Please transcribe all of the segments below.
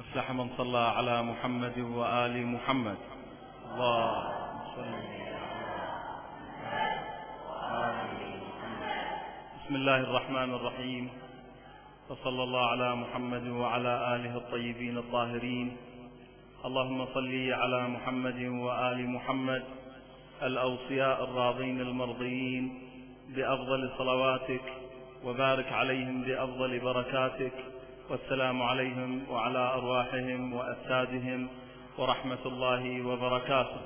أفلح من صلى على محمد وآل محمد. اللهم صل على محمد. بسم الله الرحمن الرحيم، وصلى الله على محمد وعلى آله الطيبين الطاهرين. اللهم صل على محمد وآل محمد الأوصياء الراضين المرضيين بأفضل صلواتك، وبارك عليهم بأفضل بركاتك، والسلام عليهم وعلى أرواحهم وأجسادهم ورحمة الله وبركاته.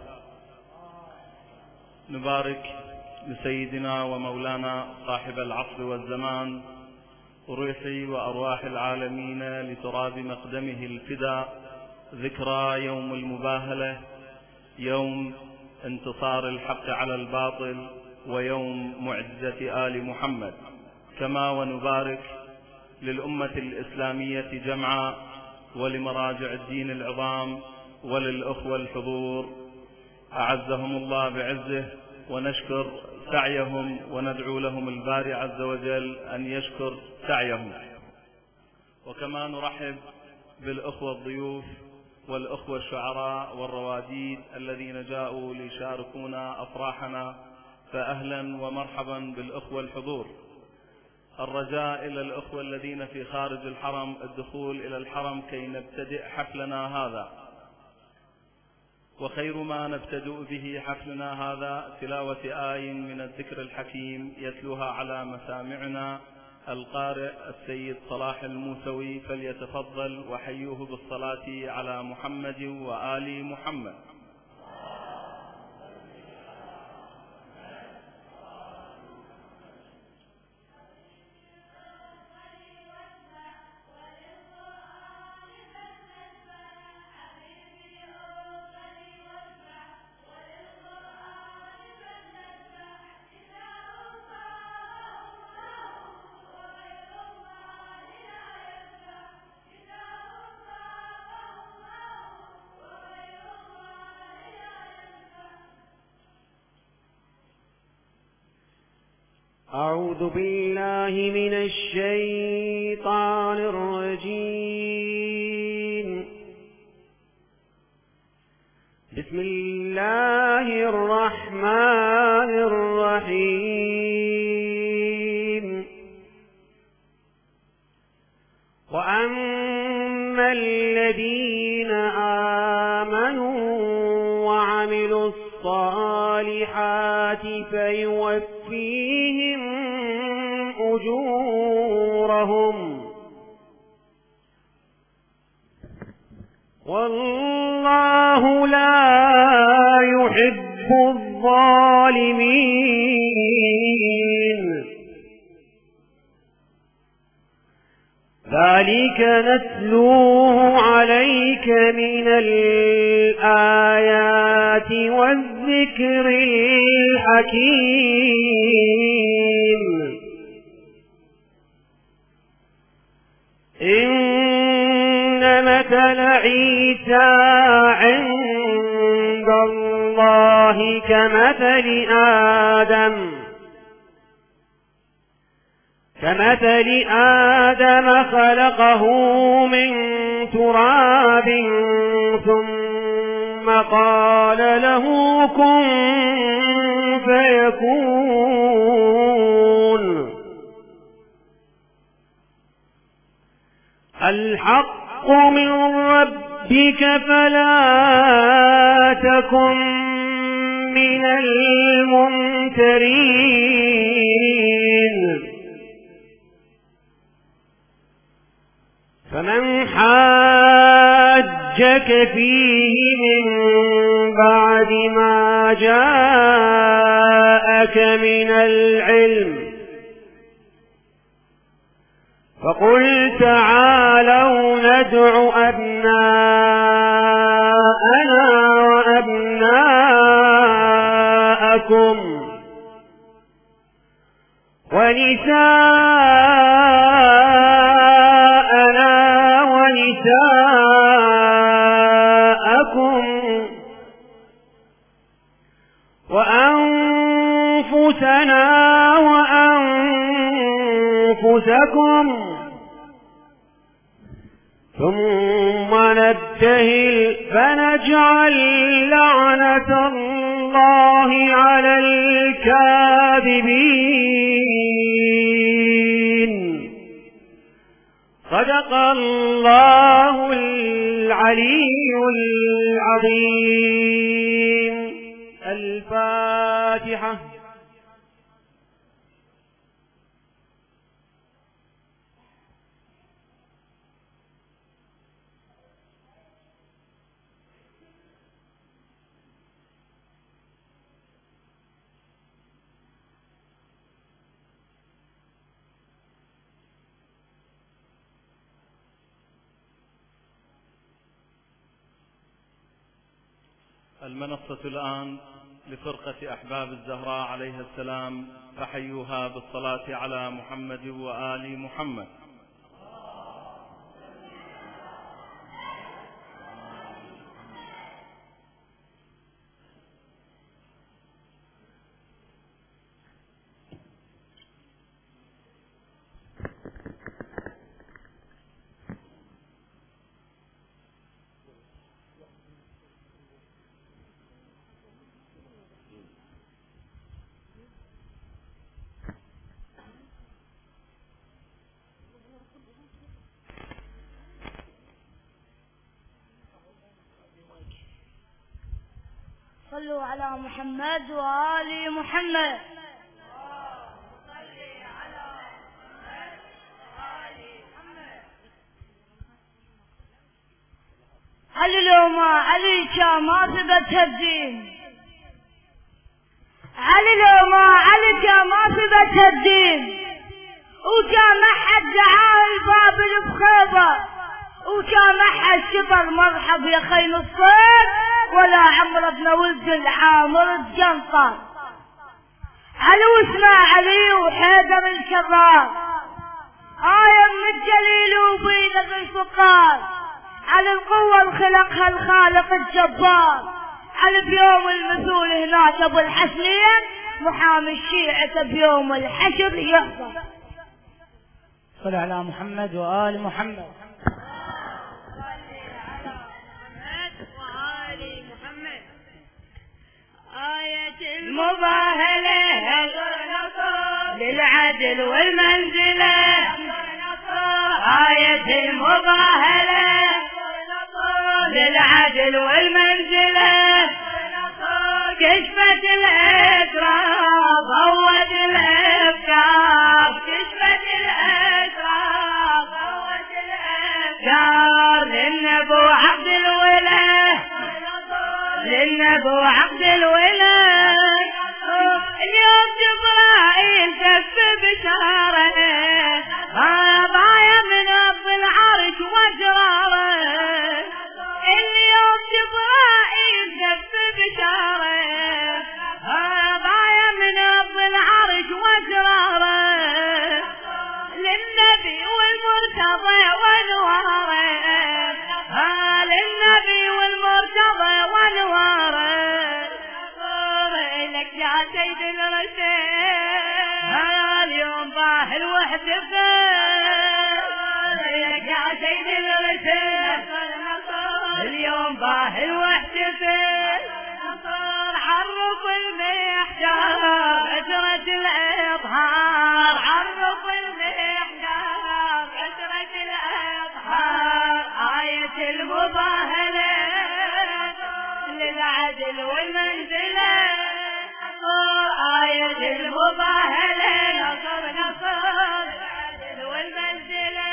نبارك لسيدنا ومولانا صاحب العصر والزمان روحي وأرواح العالمين لتراب مقدمه الفداء، ذكرى يوم المباهلة، يوم انتصار الحق على الباطل، ويوم معجزة آل محمد. كما ونبارك للأمة الإسلامية جمعاء، ولمراجع الدين العظام، وللأخوة الحضور أعزهم الله بعزه، ونشكر سعيهم وندعو لهم الباري عز وجل أن يشكر سعيهم. وكما نرحب بالأخوة الضيوف والأخوة الشعراء والرواديد الذين جاءوا ليشاركونا أفراحنا، فأهلا ومرحبا بالأخوة الحضور. الرجاء إلى الأخوة الذين في خارج الحرم الدخول إلى الحرم كي نبتدئ حفلنا هذا، وخير ما نبتدئ به حفلنا هذا تلاوة آي من الذكر الحكيم يتلوها على مسامعنا القارئ السيد صلاح الموسوي، فليتفضل وحيوه بالصلاة على محمد وآل محمد. أعوذ بالله من الشيطان الرجيم. بسم الله الرحمن الرحيم. وأما الذين آمنوا وعملوا الصالحات فيوفيهم أجورهم، والله لا يحب الظالمين. ذلك نتلوه عليك من الآيات والذكر الحكيم. إن مثل عيسى عند الله كمثل آدم خلقه من تراب ثم قال له كن فيكون. الحق من ربك فلا تكن من الممترين. فمن حاجك فيه من بعد ما جاءك من العلم فقل تعالوا ندع أبناءنا وأبناءكم ونساءنا ونساءكم وأنفسنا وأنفسكم ثم نبتهل فنجعل لعنة الله على الكاذبين. صدق الله العلي العظيم. الفاتحة. المنصة الآن لفرقة أحباب الزهراء عليها السلام، فحيوها بالصلاة على محمد وآل محمد. صلوا على محمد وآل محمد. علي لو ما عليك ما ثبت الدين، علي لو ما عليك ما ثبت الدين، وكان أحد دعاه الباب بخيبر، وكان أحد شطر مرحب يا خين الصيد، ولا عمر ابن ولد العامر الجنطر. علي واسمع علي وحيدر الكرار، آية من الجليل وبين الفقار، على القوة الخلقها الخالق الجبار، على بيوم المثول هناك ابو الحسنين، محامي الشيعة بيوم الحشر يحضر. صل على محمد وآل محمد. آية المباهلة للعدل والمنزلة، آية المباهلة للعدل والمنزلة، كشفت الأسرار ضوت الأفكار، كشفت الأسرار ضوت الأفكار، للنبو عبد الوله، للنبو عبد الوله. اليوم جبرائيل كف بشاره، ضايع من رب العرش وجراره. اليوم جبرائيل كف بشاره، ضايع من رب العرش وجراره. للنبي والمرتضى وانواره، للنبي والمرتضى وانواره. لك يا سيد الرسول اليوم باهل واحتفال، لك يا سيد الرسول اليوم باهل واحتفال. عرف المحجار أسرة الإظهار، عرف المحجار أسرة الإظهار. آية المباهلة للعدل والمنزلة، آية المباهلة نصر نصر العدل والمنزلة،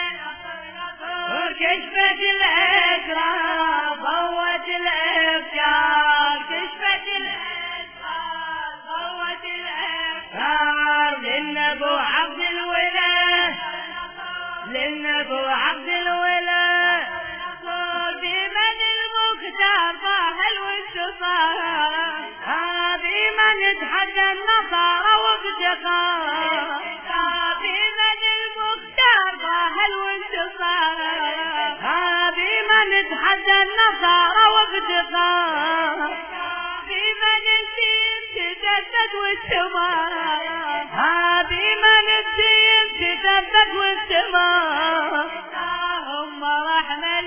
كشفت الأسرار ضوت الأفكار، كشفت الأسرار ضوت الأفكار. للنبو عبد الوله، للنبو عبد الوله. بمن المختار باهل والشفار، بمن تحدى النصارى وافتقار. بمن المختار باهل والشفار، بمن تحدى النصارى وافتقار. بمن الدين تثبت والسماء، بمن الدين تثبت والسماء. اللهم رحمة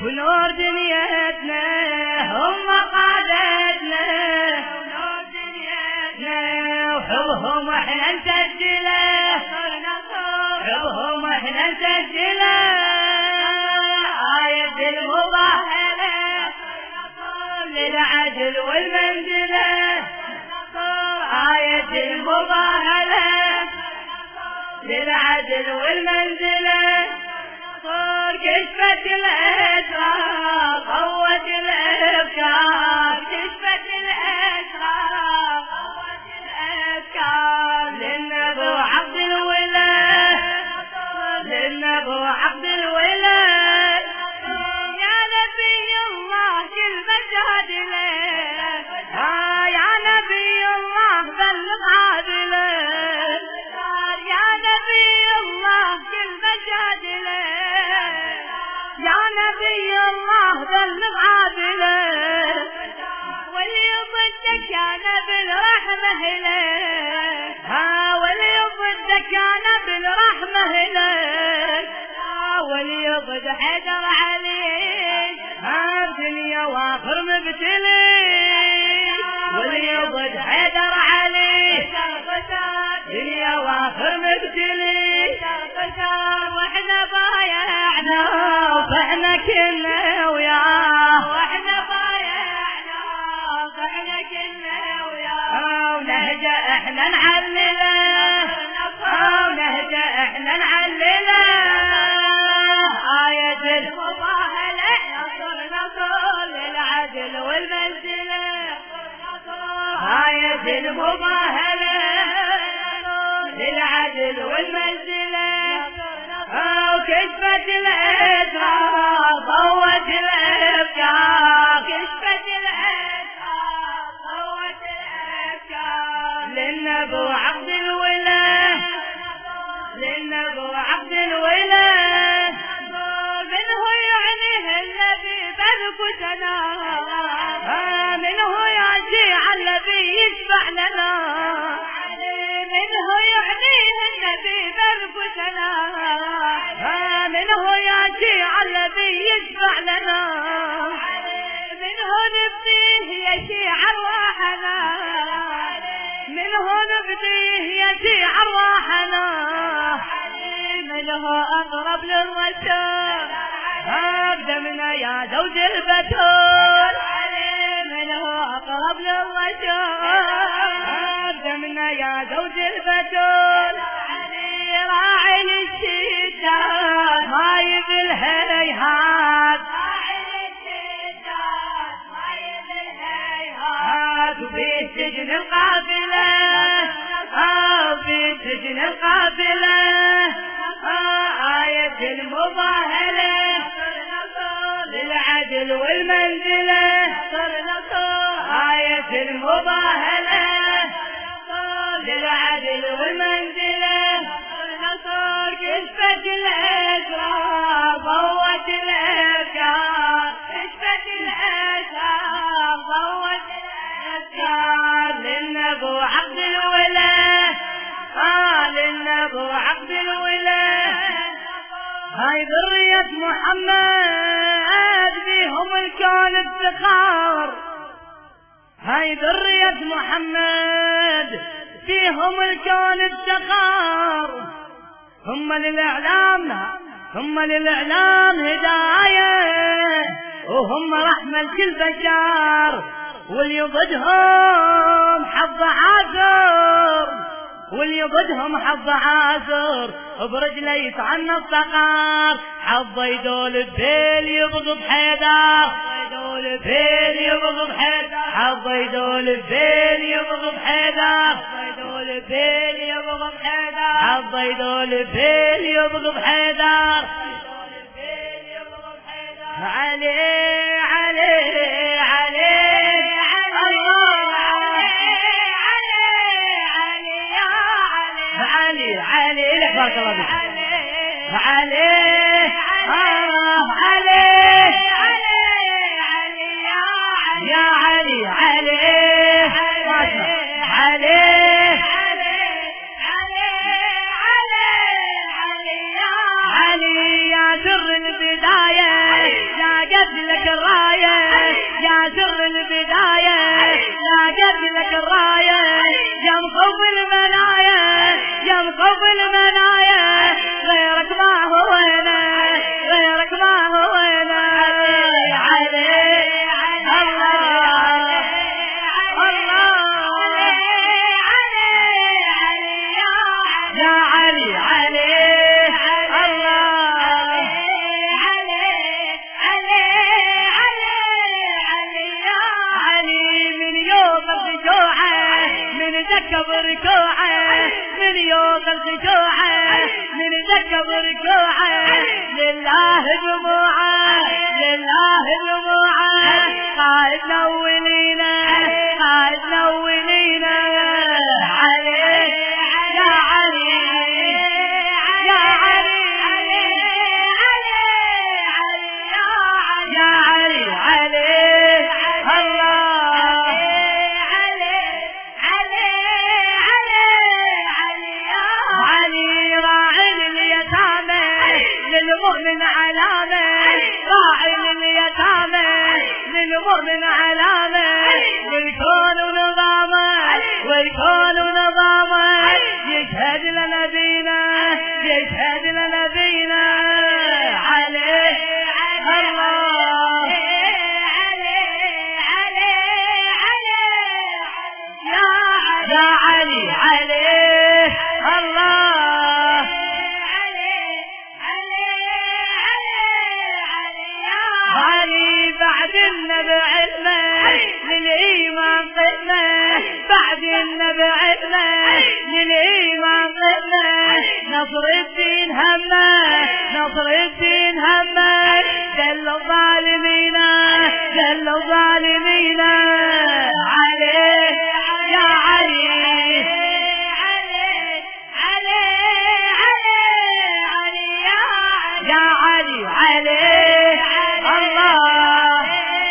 ونور دنيتنا هم قادتنا ونور دنيتنا وحبهم احنا نسجله حبهم احنا نسجله آية المظاهرة للعدل والمنزلة آية المظاهرة للعدل والمنزلة كشفت الأسرار قوت الأفكار كشفت الأسرار قوت الأفكار للنبو عقد الولاء للنبو عقد الولاء يا نبي الله كل مشهد لك يا نبي الله بلغ عادله يا نبي الله كل مشهد لك يا نبي الله بلغ عادله واللي ضدك كان بالرحمة إليك واللي ضدك كان بالرحمة إليك واللي ضد حيدر عليك الدنيا واخر مبتلي واللي ضد حيدر عليك دنيا واخر مبتلي واحنا بايعنا فاحنا كنا وياه واحنا بايعنا فاحنا كنا وياه ونهجة احنا نعلله ونهجة احنا نعلله آية المظاهرة نصر للعدل والمنزلة آية المظاهرة للعدل والمنزلة وكشفت الأسرار ضوت الأفكار كشفت الأسرار ضوت الأفكار للنبو عقد الولاء للنبو عقد الولاء منه يعنيه النبي بذكتنا منه يشيع الذي يشفع لنا منه يعنيه النبي بذكتنا منه يشيع الذي يشفع لنا منه نبديه يشيع أرواحنا منه نبديه يشيع أرواحنا منه أقرب للرسول أقدمنا يا زوج البتول منه أقرب للرسول أقدمنا يا زوج البتول راعي للشداد ما يبي الهيهات وفي سجن القافلة وفي سجن القافلة آية المظاهرة للعدل والمنزلة آية المظاهرة للعدل والمنزلة كشفت الأسرار ضوت الأفكار كشفت الأسرار ضوت الأفكار للنبو عقد الولاء للنبو عقد الولاء هاي ذرية محمد بيهم الكون افتخار هاي ذرية محمد فيهم الكون افتخار هم للإعلام هداية وهم رحمة لكل بشر واللي ضدهم حظ عاثر واللي ضدهم حظ عاثر برجله يطعن الصقار حظ يدول الذيل يبغض حيدر يدول الذيل يبغض حيدر حظ يدول الذيل يبغض حيدر يدول الذيل يبغض حيدر حظ يدول الذيل يبغض حيدر علي علي علي علي بارك الله فيك عليه يا علي عليه علي يا در البداية المنايا ينقض المنايا غيرك ما هو هنا غيرك ما هو هنا علي الله الله يا علي عليه الله علي من يوم الرجوعه من ذكب ركوعه من يوم الرجوعه من ذكب ركوعه لله دموعه لله دموعه قائدنا ولينا قائدنا ولينا عليه يا علي يا علي يا علي عليه الله علي راعي اليتامى للمؤمن علامة راعي اليتامى للمؤمن علامة والكون نظامه والكون نظامه يشهد لنبينا يشهد لنبينا عليه الله يا علي عليه الله علي بعد النبي علمه للإيمان قدمه بعد النبي علمه للإيمان قدمه نصر الدين همه نصر الدين همه جل الظالمين جل الظالمين عليه يا علي يا علي عليه الله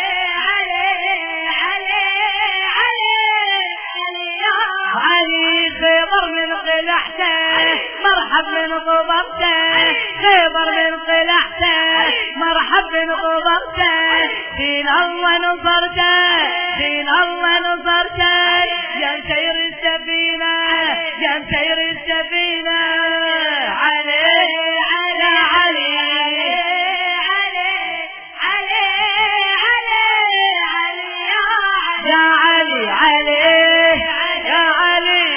علي خيبر من قلعته مرحب من ضبطته خيبر من قلعته مرحب من ضبطته دين الله نصرته دين الله نصرته يا مسير السفينة يا مسير السفينة عليه على علي يا علي عليه يا علي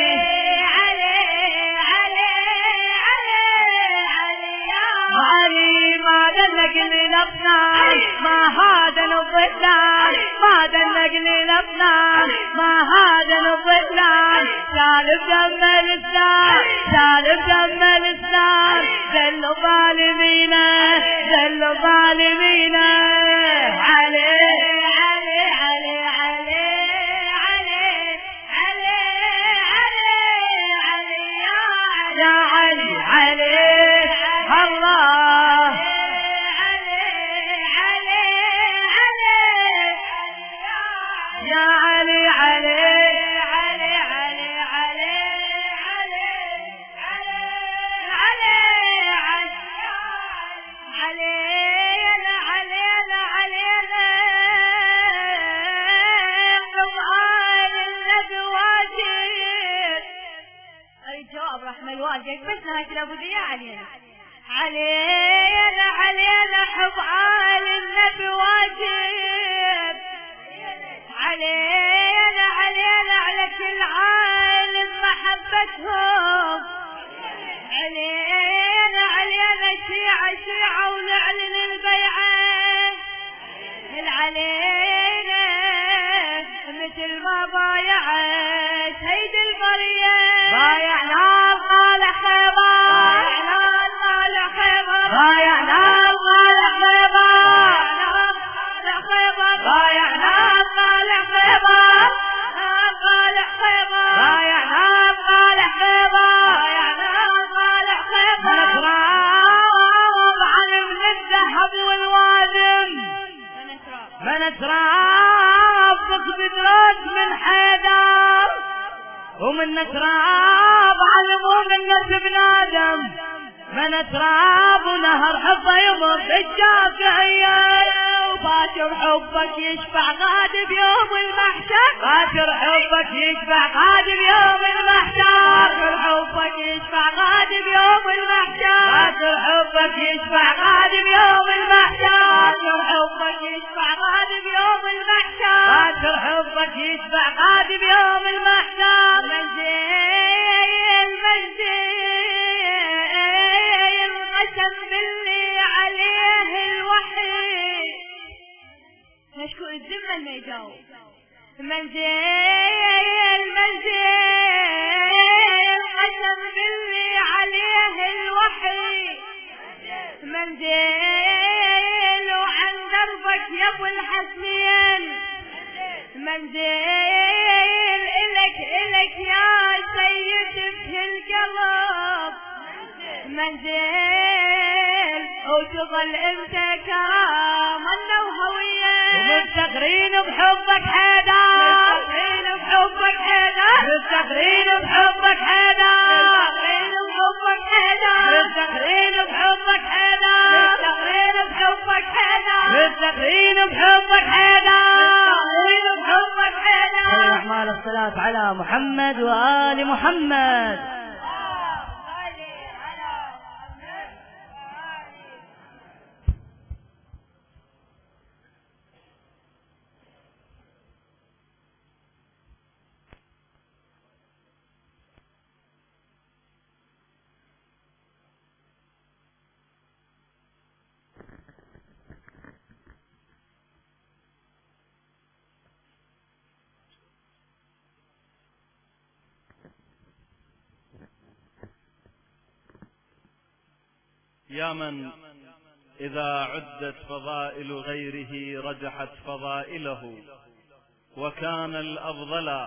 علي ما دلك لنفسنا ما هذا الظلال ما دلك لنفسنا ما هذا الظلال سالب دم الإسلام سالب دم الإسلام ذل الظالمين ذل الظالمين عليه يا علي عليه الله يا علي عليه رحمة الوالدة بس نهاية الأبودية علينا علينا حب آل النبي واجب علينا على كل عالم محبتهم علينا شيعة ونعلن البيعة علينا مثل ما بايعت هيد البرية بايعنا الغالع خيبر بايعنا الغالع خيبر بايعنا الغالع خيبر بايعنا الغالع خيبر نتراب عن ابن الذهب والوادم من تراب بدرات من حيدر ومن تراب علموا من نسب نادم من تراب ونهر حفظ يمر الشافعية باكر حبك يشفع غادي بيوم المحشر باكر حبك يشفع غادي بيوم المحشر باكر حبك يشفع غادي بيوم المحشر باكر حبك يشفع غادي بيوم المحشر باكر حبك يشفع غادي بيوم المحشر باكر حبك يشفع غادي بيوم المحشر منزل قسم باللي عليه الوحي مشكو الذمة ما يجاوب منزل قسم باللي عليه الوحي منزل وعن دربك يا ابو الحسنين منزل إلك يا سيد في القلب منزل وتظل انت كرامنا وهوية ومفتخرين بحبك حيدر مفتخرين بحبك حيدر مفتخرين بحبك حيدر مفتخرين بحبك حيدر مفتخرين بحبك حيدر مفتخرين بحبك حيدر مفتخرين بحبك حيدر أعمال الصلاة على محمد وآل محمد. يا من إذا عدت فضائل غيره رجحت فضائله وكان الأفضل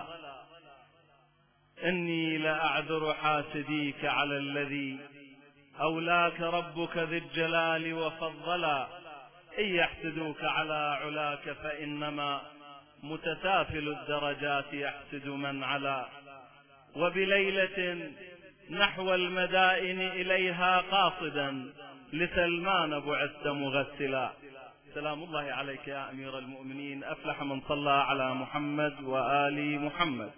إني لأعذر حاسديك على الذي أولاك ربك ذي الجلال وفضلا إن يحسدوك على علاك فإنما متسافل الدرجات يحسد من علا وبليلة نحو المدائن إليها قاصدا لسلمان بعثت مغسلا. سلام الله عليك يا أمير المؤمنين. أفلح من صلى على محمد وآل محمد.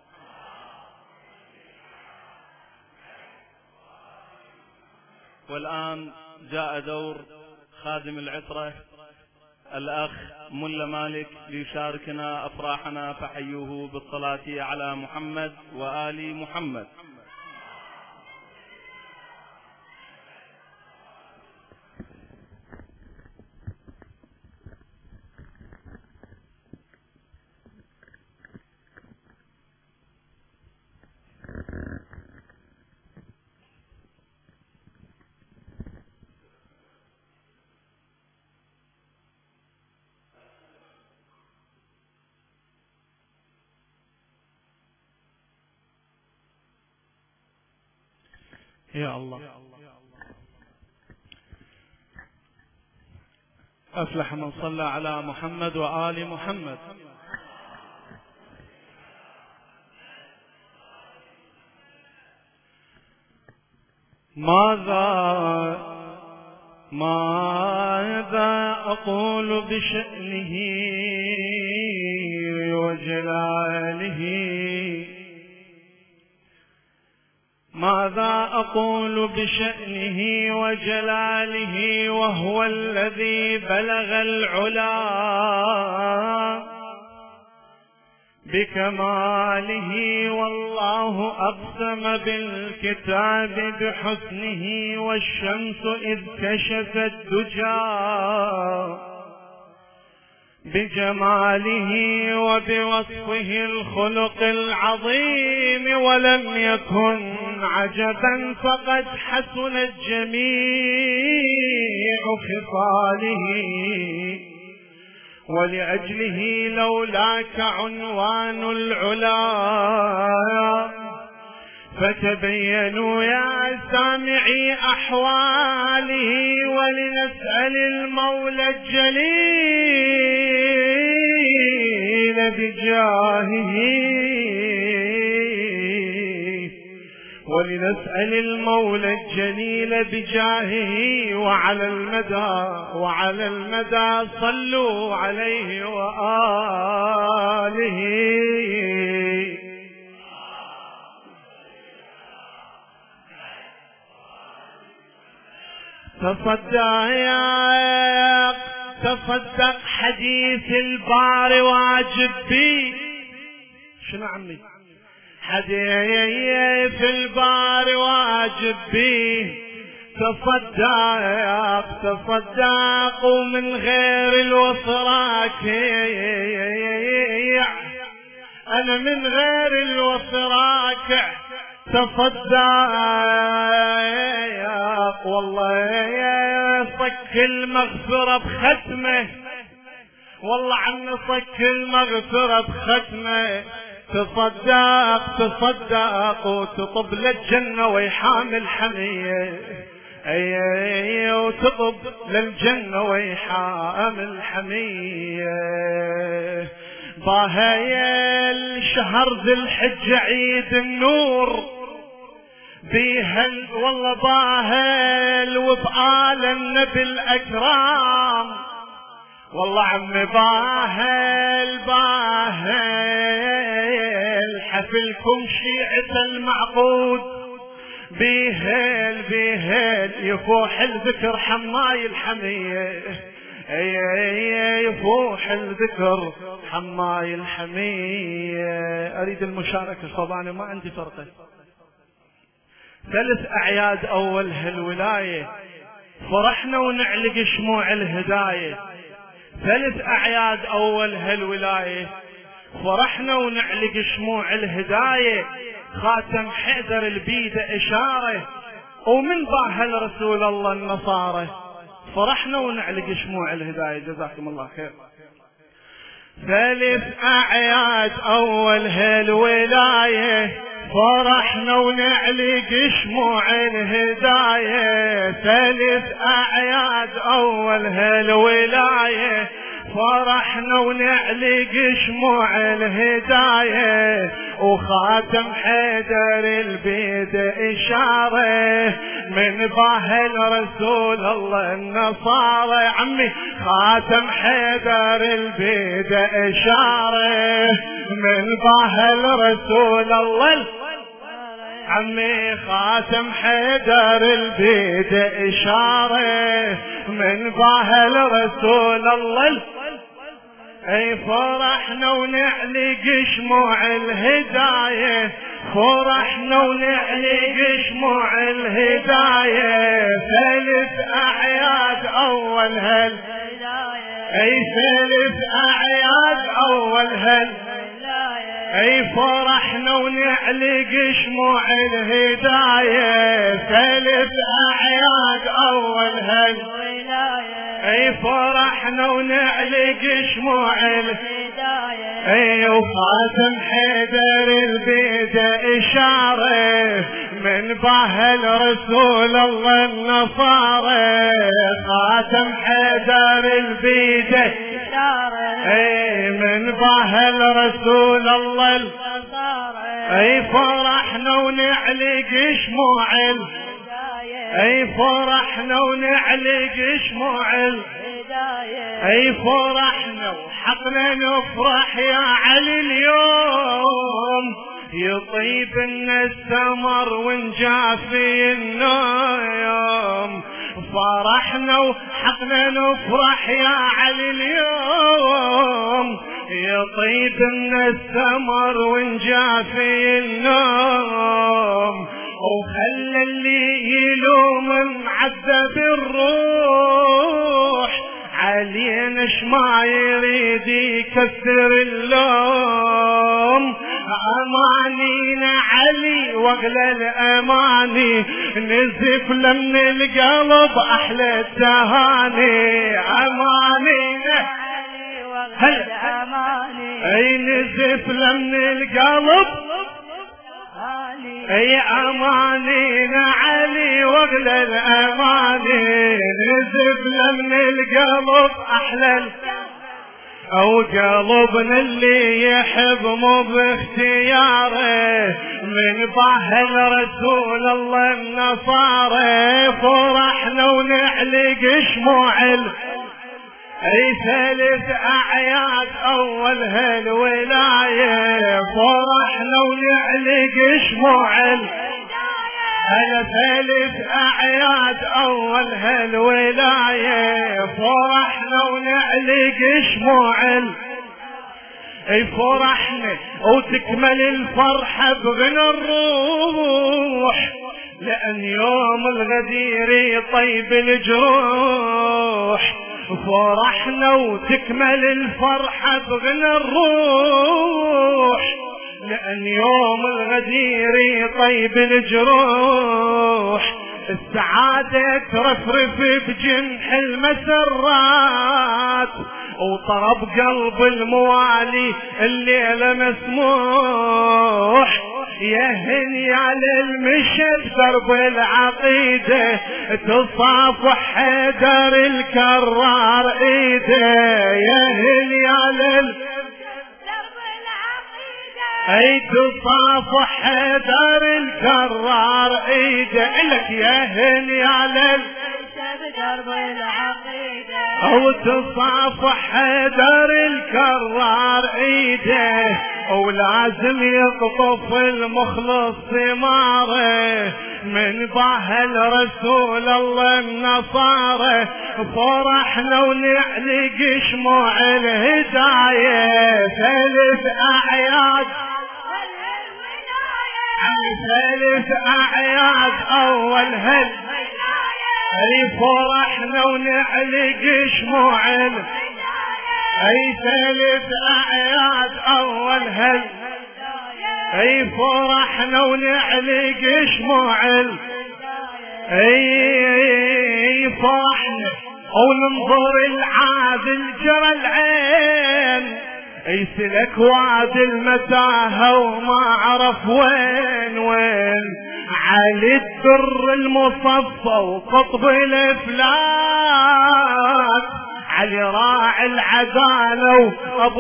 والآن جاء دور خادم العترة الأخ ملا مالك ليشاركنا أفراحنا، فحيوه بالصلاة على محمد وآل محمد. يا الله. أفلح من صلى على محمد وآل محمد. ماذا أقول بشأنه وجلاله، ماذا أقول بشأنه وجلاله وهو الذي بلغ العلا بكماله، والله أقسم بالكتاب بحسنه والشمس إذ كشفت دجى بجماله وبوصفه الخلق العظيم، ولم يكن عجبا فقد حسنت جميع خصاله، ولأجله لولاك عنوان العلا، فتبينوا يا سامعي أحواله، ولنسأل المولى الجليل بجاهه، ولنسأل المولى الجليل بجاهه وعلى المدى صلوا عليه وآله. تصدق حديث البار واجب بي. شنو عمي؟ حديث البار واجب بي. تصدق ومن غير الوصراك انا من غير الوصراك تصدق والله صك المغفرة بختمه، والله عم صك المغفرة بختمه. تصدق وتطب للجنة ويحامل حمية، اي وتطب للجنة ويحامل حمية. باهي الشهر ذي الحجة عيد النور بيهل والله باهل وبآل النبي الأكرام، والله عمي باهل حفلكم شيعة المعقود بيهل يفوح الذكر حماي الحمية، يفوح الذكر حماي الحمية. أريد المشاركة طبعا ما عندي فرقة. 3 أعياد أول هالولاية فرحنا ونعلق شموع الهداية. 3 أعياد أول هالولاية فرحنا ونعلق شموع الهداية. خاتم حيدر البيدة إشارة ومن باهل رسول الله النصارى فرحنا ونعلق شموع الهداية. جزاكم الله خير. 3 أعياد أول هالولاية فرحنا ونعلق شموع الهداية. 3 أعياد أول هالولاية فرحنا ونعلق شموع الهداية. وخاتم حيدر البيد إشارة من باهل رسول الله النصارى. عمي خاتم حيدر البيد إشارة من باهل رسول الله. عمي خاتم حيدر البيد إشارة من باهل رسول الله. اي فرحنا ونعلق شموع الهداية، فرحنا ونعلق شموع الهداية. 3 أعياد أول اي 3 أعياد أول اي فرحنا ونعلق شموع الهداية. 3 أعياد أول اي فرحنا ونعلق شموع الهداية. اي وخاتم حيدر البيد إشارة من باهل رسول الله النصارى. خاتم حيدر البيد إشارة اي من باهل رسول الله النصارى. اي فرحنا ونعلق شموع اي فرحنا ونعلق شموع الهداية. اي فرحنا وحقنا نفرح يا علي اليوم يطيب لنا الثمر ونجافي النوم. فرحنا وحقنا نفرح يا علي اليوم يطيب لنا الثمر ونجافي النوم. وخلى اللي يلوم معذب الروح علينا شما يريد يكسر اللوم. امانينا علي واغلى الاماني نزف لمن القلب احلى التهاني. امانينا علي واغلى الاماني اي نزف لمن القلب اي امانينا علي واغلى الاماني نزف لمن القلب احلى او قلبنا اللي يحب مو باختياره من ضاهل رسول الله النصارى فرحنا ونعلق شموع ثالث أعياد أول هالولاية فرحنا ونعلق شموع ثالث أعياد أول هالولاية فرحنا ونعلق شموع فرحنا وتكمل الفرحة بغنى الروح لأن يوم الغدير يطيب الجروح فرحنا وتكمل الفرحة بغنى الروح لأن يوم الغدير يطيب الجروح السعادة ترفرف بجنح المسرات وطرب قلب الموالي الليلة مسموح يا هنيا للمشي درب العقيدة تصافح حيدر الكرار ايده يا هنيا اي تصافح حيدر الكرار ايده لك يا هنيا درب العقيدة او تصافح حيدر الكرار ايده ولازم يقطف المخلص ثماره من ضاهل رسول الله النصارى فرحنا ونعلق شموع الهداية ثالث أعياد ثالث أعياد أول فرحنا ونعلق شموع ثالث أعياد أول فرحنا ونعلق شموع فرحنا وننظر العادل جرى العين يسلك وعد المتاهة وما عرف وين علي الدر المصفى وقطب الافلاك علي راعي العدالة وابو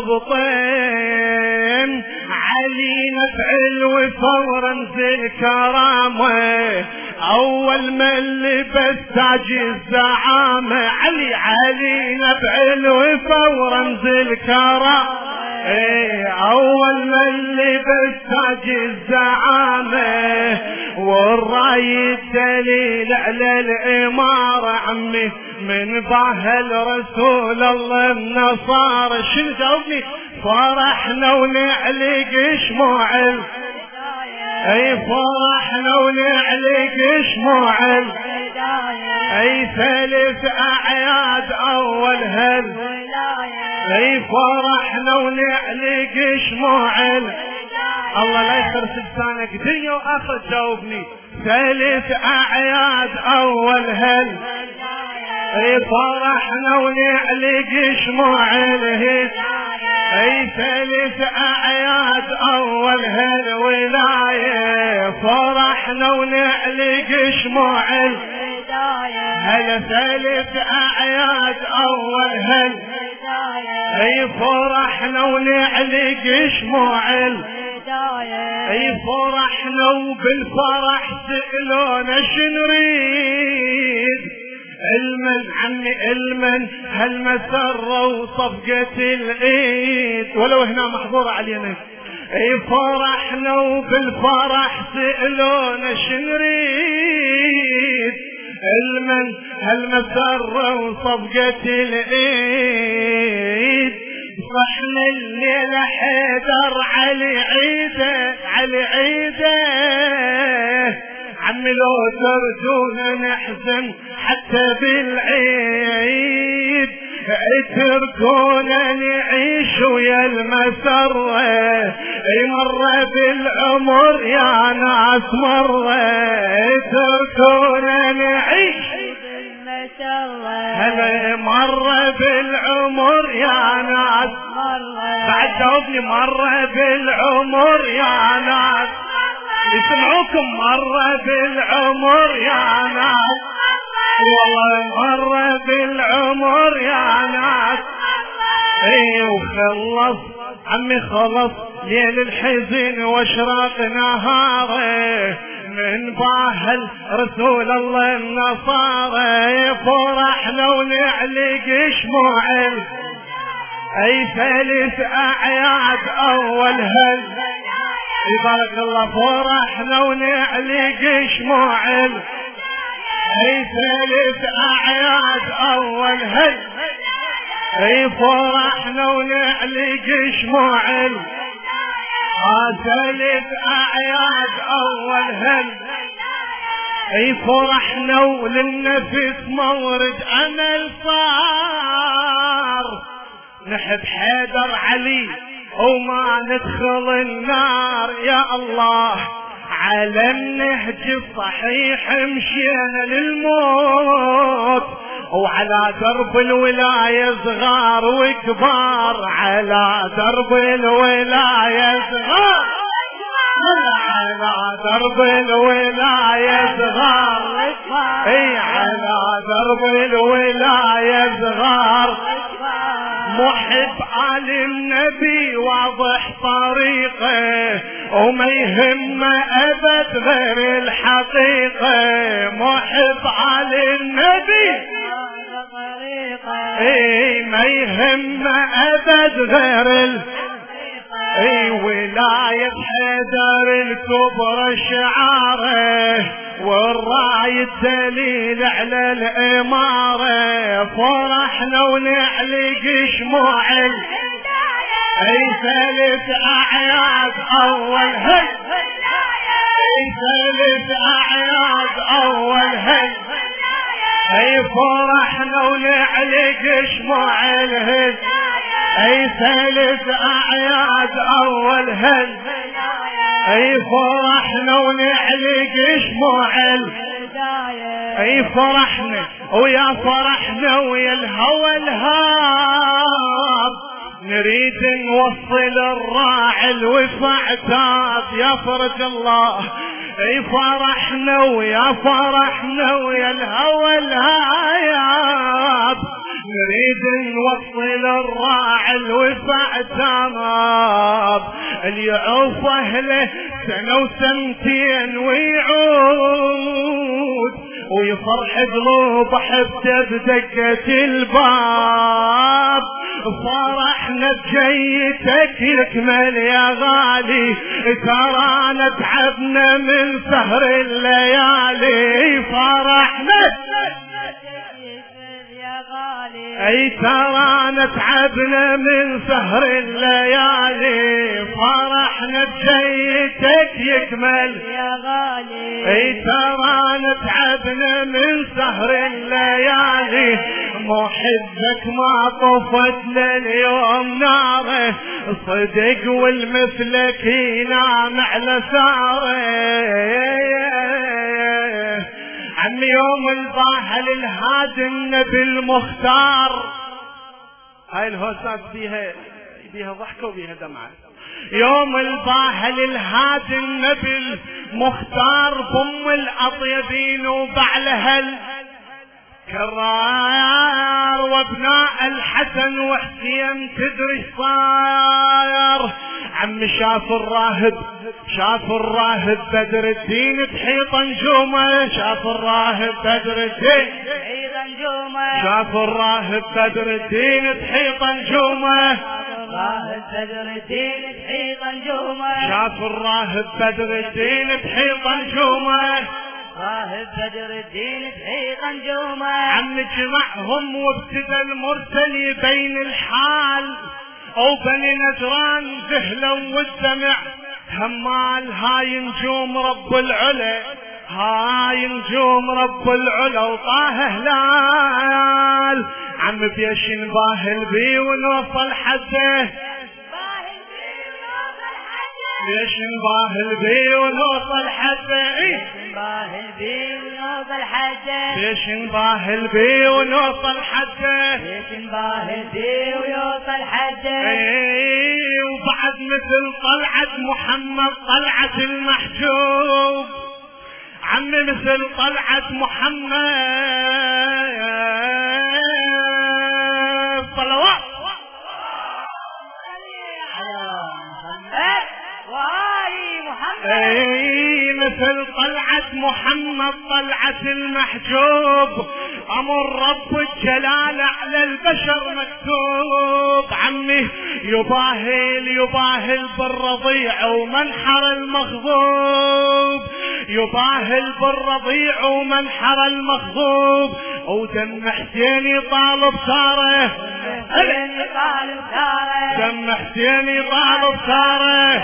الصبطين علي نفع الوفا ورمز الكرامة اول من لبس تاج الزعامة علي نفع الوفا ورمز الكرامة اول من لبس تاج الزعامة والراي الدليل على الامارة عمي من ضاهل رسول الله النصارى شنو جاوبني فرحنا ونعلق شموع فرحنا ونعلق شموع ثالث اعياد اول فرحنا ونعلق شموع الله لا يخرس لسانك دنيا واخر جاوبني ثالث اعياد اول فرحنا ونعلق شموع ثالث اعياد اول هالولاية فرحنا ونعلق شموع ثالث اعياد اول فرحنا ونعلق شموع فرحنا وبالفرح سألونا شنريد المن عمي المن هالمسرة وصفقة العيد ولو هنا محظورة علينا فرحنا وبالفرح سألونا شنريد المن هالمسرة وصفقة العيد صحنا الليلة حيدر علي عيده عمي لو ترجونا نحزن حتى بالعيد اتركونا نعيش ويا المسرة مرة بالعمر يا ناس مرة اتركونا نعيش هلا مرة بالعمر يا ناس بعد جاوبني مرة بالعمر يا ناس يسمعوكم مرة بالعمر يا ناس والله مرة بالعمر يا ناس وخلص عمي خلص ليل الحزن واشراق نهاره من باهل رسول الله النصارى فرحنا ونعلق شموع اي ثالث اعياد اول هل يبارك الله فرحنا ونعلق شموع اي ثالث اعياد اول هل اي فرحنا ونعلق شموع ثالث اعياد اول هل اي فرحنا وللنفس مورد امل صار نحب حيدر علي وما ندخل النار يا الله على النهج الصحيح مشينا للموت وعلى درب الولاية صغار وكبار على درب الولاية صغار على درب الولاية صغار اي على درب الولاية صغار محب آل النبي واضح طريقه وما يهم أبد غير الحقيقة محب آل النبي اي ما يهم أبد غير اي ولاية حيدر الكبرى شعاره والراية دليل على الامارة فرحنا ونعلق شموع اي ثالث اعياد اول هل اي ثالث اعياد اول هل اي فرحنا ونعلق شموع الهل اي ثالث اعياد اول هل اي فرحنا ونعلق شموع اي فرحنا ويا فرحنا ويا الهوى الهاب نريد نوصل الراعي الوفا عتاب يا فرج الله اي فرحنا ويا فرحنا ويا الهوى الهاب نريد نوصل الراعي الوفا عتاب اللي يعوف اهله سنة وسنتين ويعود ويفرح قلوب حبته بدقة الباب فرحنا بجيتك يكمل يا غالي ترانا تعبنا من سهر الليالي فرحنا اي ترانا تعبنا من سهر الليالي فرحنا بجيتك يكمل يا غالي اي ترانا تعبنا من سهر الليالي محبك ما طفت لليوم ناره صدق والمثلك ينام على ساره عم يوم الباهل الهادي النبي المختار هاي الهوسات بيها ضحكة وبيها دمعة يوم الباهل الهادي النبي المختار بم الأطيبين وبعلها كرار وابناء الحسن وحسين تدري صاير عم شاف الراهب بدر الدين بحيط نجومه شاف الراهب بدر الدين شاف الراهب بدر الدين بحيط نجومه شاف الراهب بدر الدين بحيط نجومه راهب بدر الدين بحيط نجومه عم جمعهم وابتدى المرسل يبين الحال او بني نجران ذهلوا والدمع همال هاي نجوم رب العلا هاي نجوم رب العلا وطاه هلال عم بيش نباهل بي ونوصل حده ليش نباهل بي ونوصل حده نباهل بي ونوصل حده ليش نباهل بي ونوصل حده ليش نباهل بي ونوصل حده وبعد مثل طلعة محمد طلعة المحجوب عم مثل طلعة محمد صلوات محجوب، أمر رب الجلال على البشر مكتوب. عمي يباهل بالرضيع ومنحر المغضوب، يباهل بالرضيع ومنحر المغضوب، ودم حسين يطالب ثاره، دم حسين يطالب ثاره،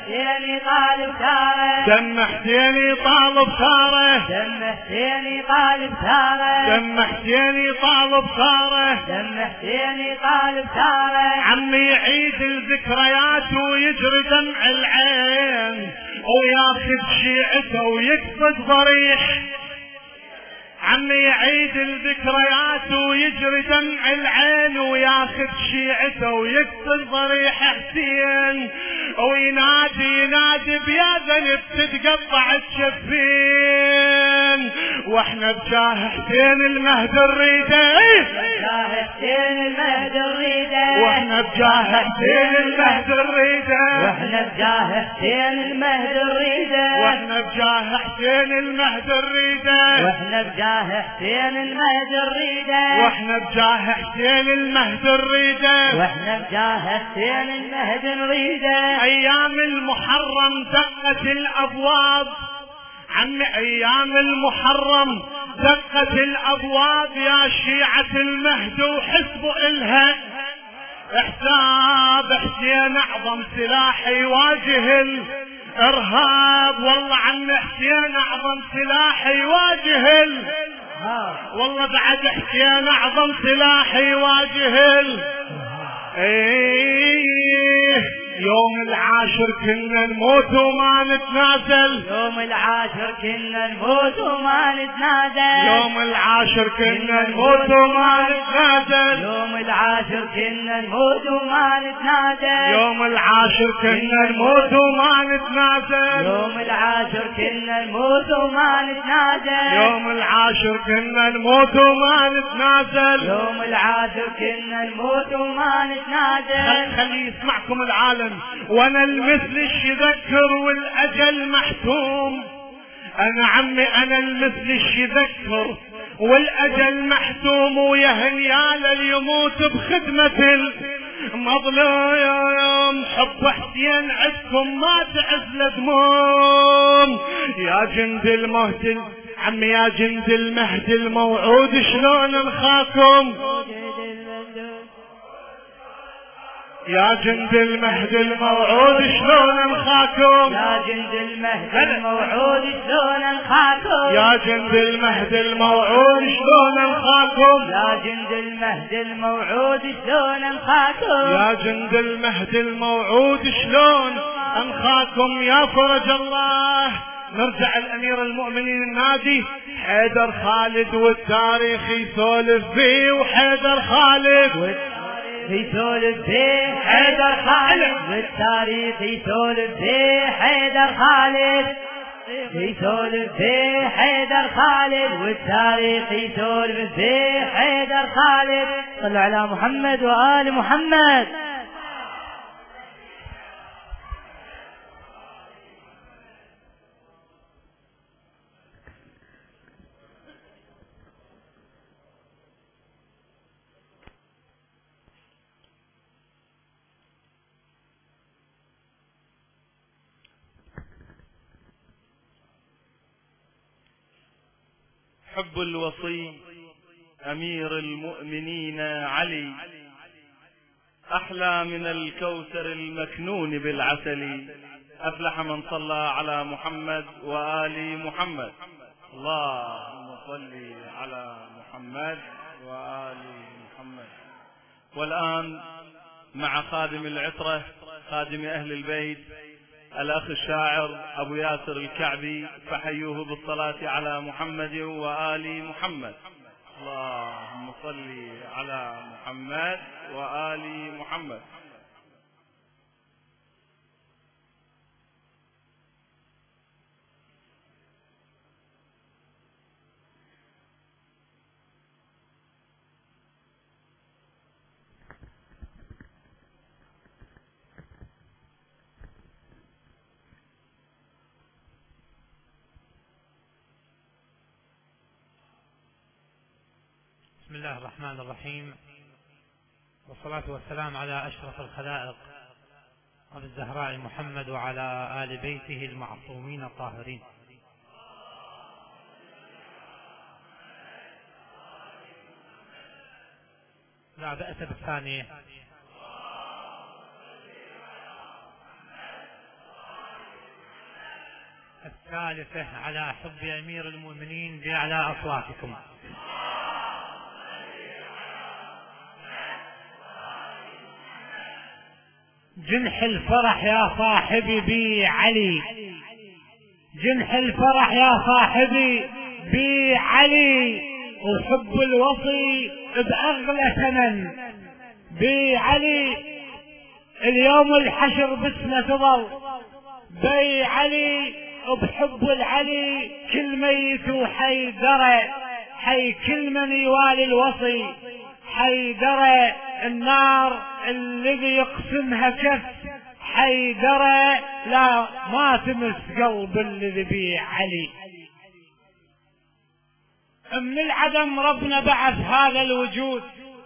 دم حسين يطالب ثاره، دم حسين يطالب ثاره، دم حسين يطالب ثاره، دم حسين يطالب ثاره. عمي يعيد الذكريات ويجري دمع العين، وياخذ شيعته ويقصد ضريح. عمي يعيد الذكريات ويجري دمع العين، وياخذ شيعته ويقصد ضريح حسين، وينادي بيا ذنب تتقطع الشفين، واحنا بجاه حسين المهد الريده، بجاه حسين المهد الريده، واحنا بجاه حسين المهد الريده، واحنا بجاه حسين المهد الريده، واحنا بجاه حسين المهد الريده، واحنا بجاه حسين المهد الريده، واحنا بجاه حسين المهد الريده، واحنا بجاه حسين المهد الريده. ايام المحرم دقت الابواب، عمي ايام المحرم دقت الابواب، يا شيعة المهد وحسبوا الها حساب. حسين اعظم سلاح يواجه الارهاب، والله عمي حسين اعظم سلاح يواجه والله بعد حسين اعظم سلاح يواجه يوم العاشر كنا نموت وما نتنازل، يوم العاشر كنا نموت وما نتنازل، يوم العاشر كنا نموت وما نتنازل، يوم العاشر كنا نموت وما نتنازل، يوم العاشر كنا نموت وما نتنازل، يوم العاشر كنا نموت وما نتنازل، يوم العاشر كنا نموت وما نتنازل، يوم العاشر كنا نموت وما نتنازل. خلي يسمعكم العالم. وانا المثل يذكر والاجل محتوم، انا عمي انا المثل يذكر والاجل محتوم، ويا هنيال اللي يموت بخدمة المظلوم. حب حسين عندكم ما تعز دموم، يا جند المهد عمي يا جند المهد الموعود شلون نخاكم، يا جند المهد الموعود شلون نخاكم، يا جند المهد الموعود شلون نخاكم، يا جند المهد الموعود شلون نخاكم، يا جند المهد الموعود شلون نخاكم، يا جند المهد الموعود شلون نخاكم. يا فرج الله نرجع الامير المؤمنين النادي حيدر خالد، والتاريخ يسولف بيه، وحيدر خالد يسولف بيه حيدر خالد، والتاريخ يسولف بيه حيدر خالد، يسولف بيه حيدر خالد، والتاريخ يسولف بيه حيدر خالد. صلوا على محمد وآل محمد. حب الوصي أمير المؤمنين علي أحلى من الكوثر المكنون بالعسل. أفلح من صلى على محمد وآل محمد. اللهم صل على محمد وآل محمد. والآن مع خادم العطرة خادم أهل البيت الأخ الشاعر أبو ياسر الكعبي، فحيوه بالصلاة على محمد وآل محمد. اللهم صل على محمد وآل محمد. بسم الله الرحمن الرحيم، والصلاة والسلام على أشرف الخلائق أبي الزهراء محمد وعلى آل بيته المعصومين الطاهرين. لا بأس بالثانية. الثالثة على حب أمير المؤمنين بأعلى أصواتكم. جنح الفرح يا صاحبي بي علي، جنح الفرح يا صاحبي بي علي، وحب الوصي بأغلى ثمن بي علي. اليوم الحشر باسمه تظل بي علي، وبحب العلي كل ميت وحيدره، حي كل من يوالي الوصي حيدره. النار الذي يقسمها كف حيدره، لا ما تمس قلب الذي بيه علي. من العدم ربنا بعث هذا الوجود،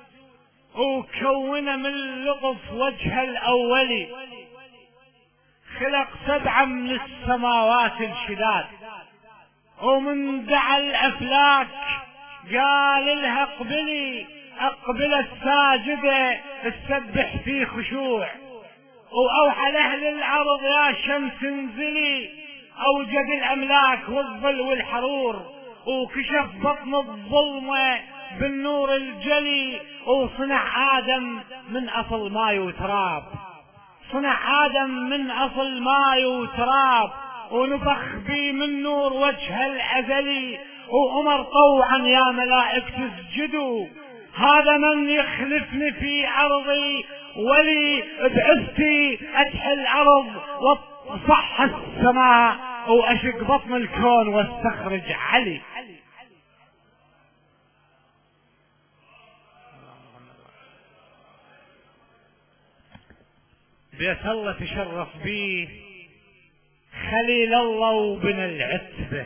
وكون من لطف وجه الأولي، خلق 7 من السماوات الشداد، ومن دعا الأفلاك قال لها اقبلي، اقبل الساجدة تسبح في خشوع، واوحى لاهل الارض يا شمس انزلي، اوجد الاملاك والظل والحرور، وكشف بطن الظلمة بالنور الجلي، وصنع آدم من أصل ماء وتراب، صنع آدم من أصل ماء وتراب، ونفخ بي من نور وجه الأزلي، وأمر طوعا يا ملائكة اسجدوا، هذا من يخلفني في أرضي، ولي بعثتي أدحي الأرض وصح السماء، وأشق بطن الكون واستخرج علي. بيت الله تشرف بيه خليل الله وبن العتبة،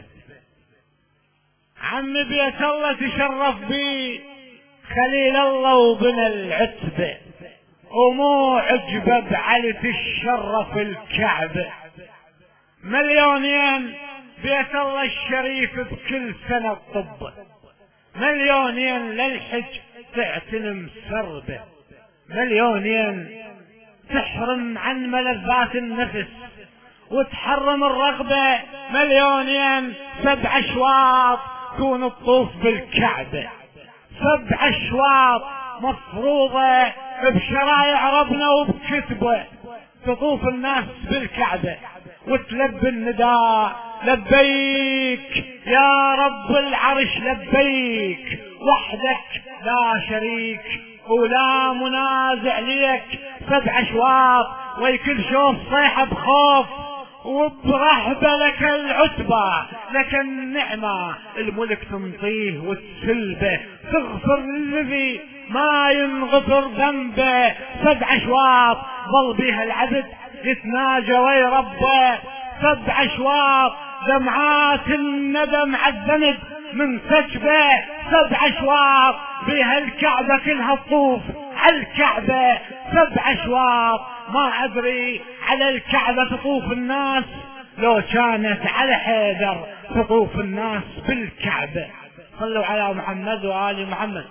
عم بيت الله تشرف بيه خليل الله وبن العتبة، ومو عجبه بعلي تشرف الكعبة، مليونين بيت الله الشريف بكل سنة الطب، مليونين للحج تعتلم سربه، مليونين تحرم عن ملذات النفس وتحرم الرغبة، مليونين 7 أشواط تكون الطوف بالكعبة، 7 أشواط مفروضة بشرايع ربنا وبكتبه، تطوف الناس بالكعبة وتلبي النداء لبيك يا رب العرش لبيك، وحدك لا شريك ولا منازع ليك، 7 أشواط ويكل شوف صيحة بخوف، وبرهبة لك العتبة لك النعمة، الملك تنطيه وتسلبه، تغفر الذي ما ينغفر ذنبه، 7 أشواط ظل بيها العبد يتناجى ويربه، 7 أشواط دمعات الندم عالذنب من سكبه، 7 أشواط بها الكعبة كلها تطوف عالكعبة، 7 أشواط ما أدري على الكعبة تطوف الناس لو كانت على حيدر تطوف الناس بالكعبة. صلوا على محمد وآل محمد.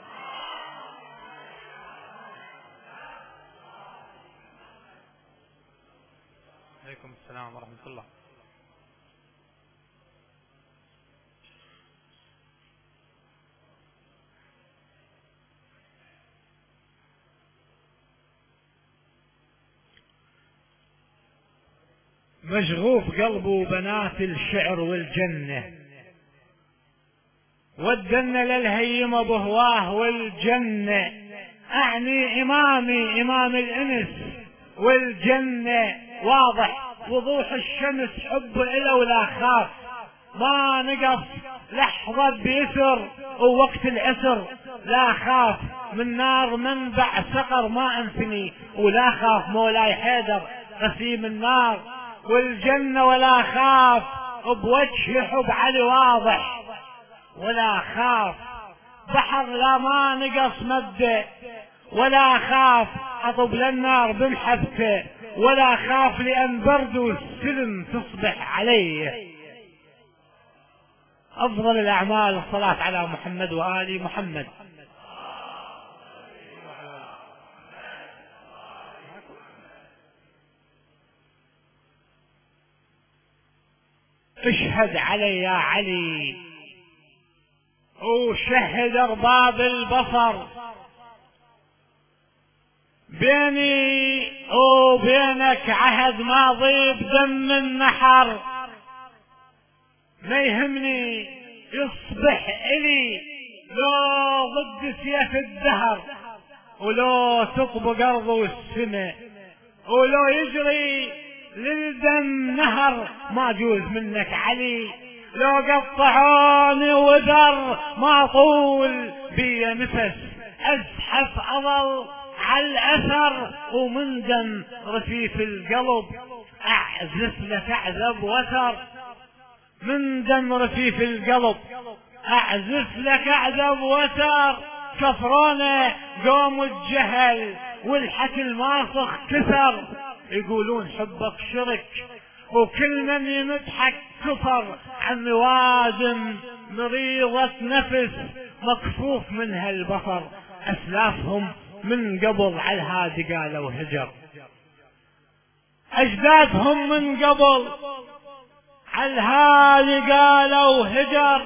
عليكم السلام ورحمة الله. مشغوف قلبه بنات الشعر والجنة، ودنا للهيمة بهواه والجنة، أعني إمامي إمام الإنس والجنة، واضح وضوح الشمس حب إله ولا خاف، ما نقف لحظة بيسر ووقت العسر، لا خاف من نار منبع سقر ما أنفني، ولا خاف مولاي حيدر قسيم النار والجنة، ولا خاف بوجه حب علي واضح، ولا خاف بحر لا ما نقص مده، ولا خاف أطب للنار بمحبته، ولا خاف لأن برد والسلم تصبح عليه. أفضل الأعمال الصلاة على محمد وآل محمد. اشهد علي يا علي وشهد أرباب البصر، بيني وبينك عهد ماضي بدم النحر، ما يهمني يصبح إلي لو ضد سيف الدهر، ولو تطبق أرض والسماء، ولو يجري للدم نهر ما جوز منك علي، لو قطعوني وذر ما طول بي نفس، أزحف أظل على الأثر ومن دم رفيف القلب أعزف لك أعزب وتر، من دم رفيف القلب أعزف لك أعزب وتر. كفرانة قوم الجهل والحكي الماسخ كثر، يقولون حبك شرك وكل من يمدحك كفر، عن وادم مريضة نفس مكفوف منها البصر، أسلافهم من قبل على الهادي قالوا هجر، أجدادهم من قبل على الهادي قالوا هجر.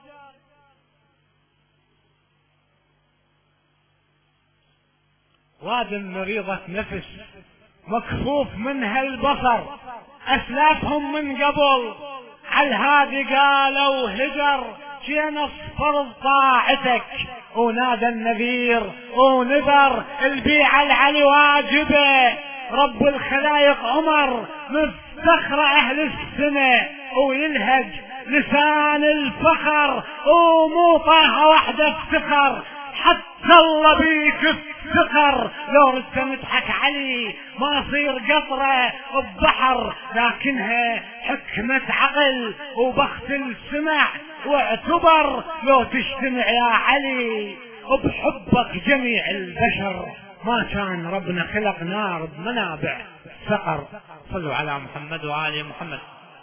وادم مريضة نفس مكفوف منها البصر، أسلافهم من قبل على الهادي قالوا هجر. جينا فرض طاعتك ونادى النذير ونذر البيعة العلي واجبه، رب الخلايق عمر مفتخر أهل السماء ويلهج لسان الفخر، ومو طاها وحده افتخر حتى الله بيك افتخر. لو ردت نضحك علي ما صير قطرة ببحر، لكنها حكمة عقل وبخت السمع واعتبر. لو تجتمع يا علي وبحبك جميع البشر، ما كان ربنا خلق نار بمنابع سقر. صلوا على محمد وآل محمد.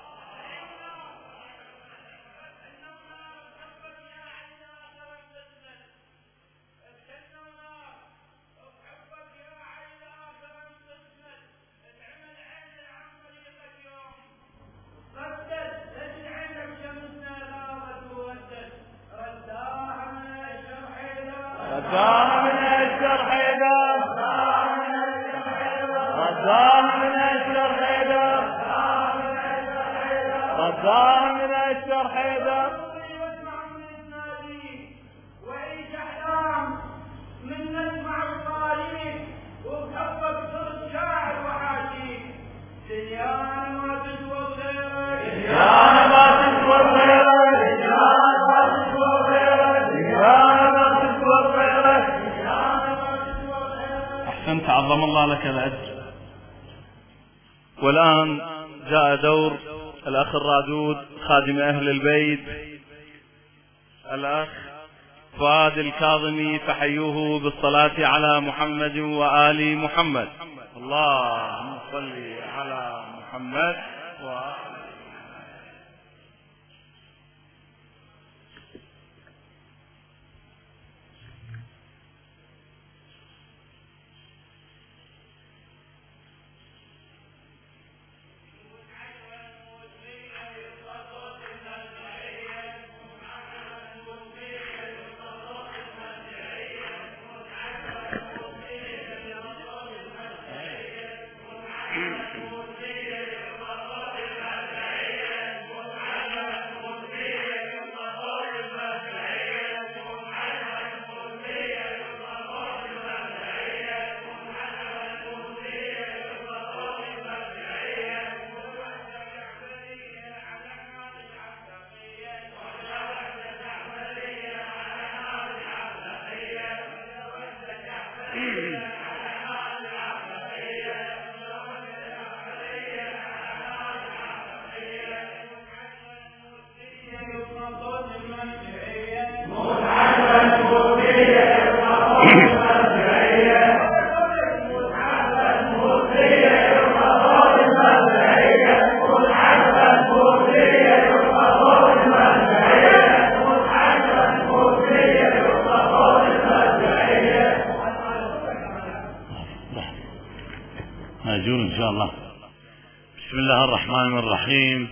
رداها من أشجر حيدر، رداها من أشجر حيدر، رداها من أشجر حيدر. وعيش أحلام من نسمع الصالين، وبحبك صرت شاعر وحاشي. دنيانا ما تسوى غيرك، دنيانا ما تسوى غيرك، دنيانا ما تسوى غيرك، دنيانا ما تسوى غيرك. أحسنت، عظم الله لك الأجر. والآن جاء دور الأخ الرادود خادم أهل البيت الأخ فؤاد الكاظمي، فحيوه بالصلاة على محمد وآل محمد. اللهم صل على محمد وآل محمد شاء الله. بسم الله الرحمن الرحيم،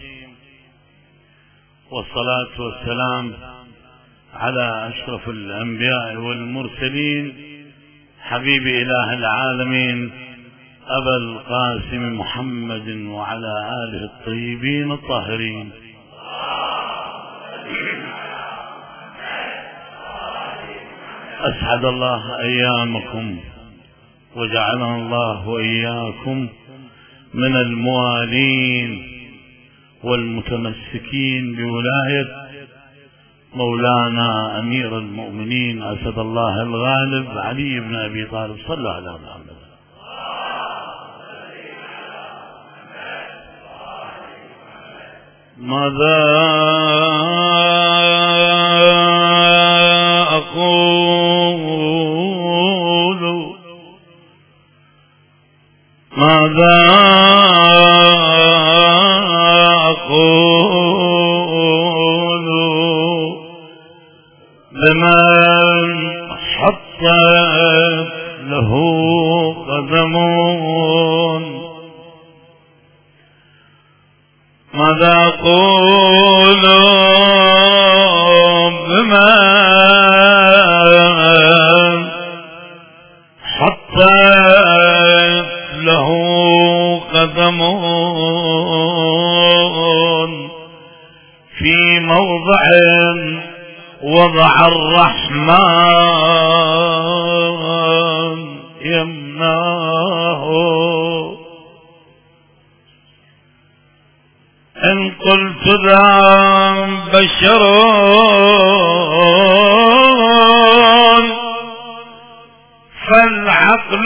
والصلاة والسلام على أشرف الأنبياء والمرسلين، حبيب إله العالمين أبا القاسم محمد وعلى آله الطيبين الطاهرين. أسعد الله أيامكم وجعلنا الله وإياكم من الموالين والمتمسكين بولاية مولانا أمير المؤمنين أسد الله الغالب علي بن أبي طالب. صلوا على محمد. ماذا أقول ماذا أقول بمن حطت له قدم، ماذا أقول بمن حطت له قدم في موضع وضع الرحمن يمناه. إن قلت ذا بشر فالعقل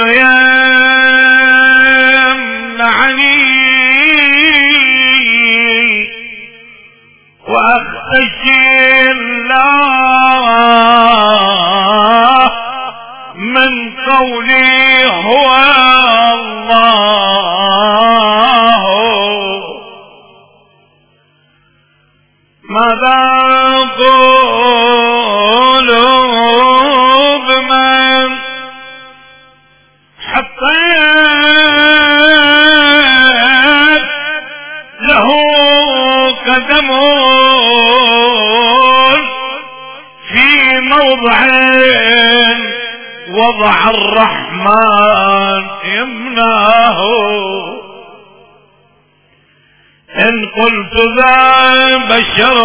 يمنعني وأخشى الله من قولي هو الله. ماذا أقول بمن حطيت له قدم في موضع وضع الرحمن يمناه. إن قلت ذا بشر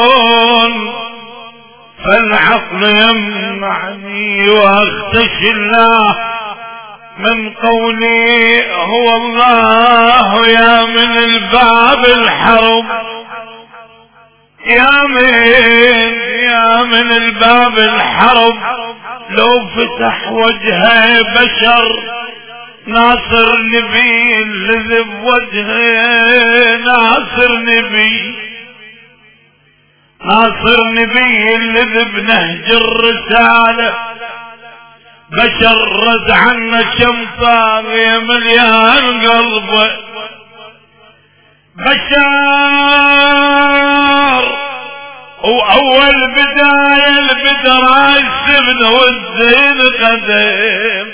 فالعقل يمنعني وأخشى الله من قولي هو الله. يا من الباب الحرب يا من الباب الحرب لو فتح وجهه بشر ناصر نبي اللي بوجهه ناصر نبي اللي بنهج الرسالة بشر رد عنا شمطان يا مليان قلبه بشار وأول بداية البدراء السبن والزين قدم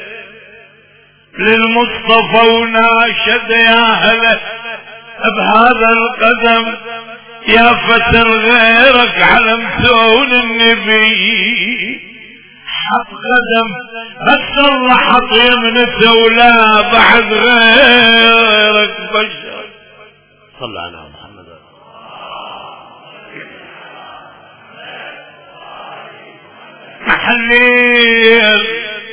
للمصطفى وناشد يا هلا بهذا القدم يا فتر غيرك علمتون النبي حط قدم بس الله حط يمنته ولا بعد غيرك بشر. صلى على محمد. محليل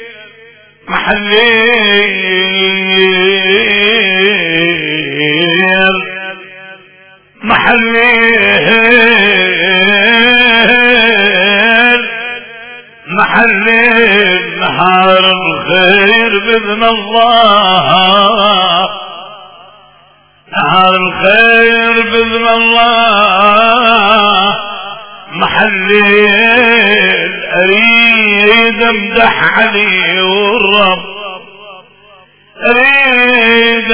نهار الخير بإذن الله نهار الخير بإذن الله محليل أريد امدح علي والرب أريد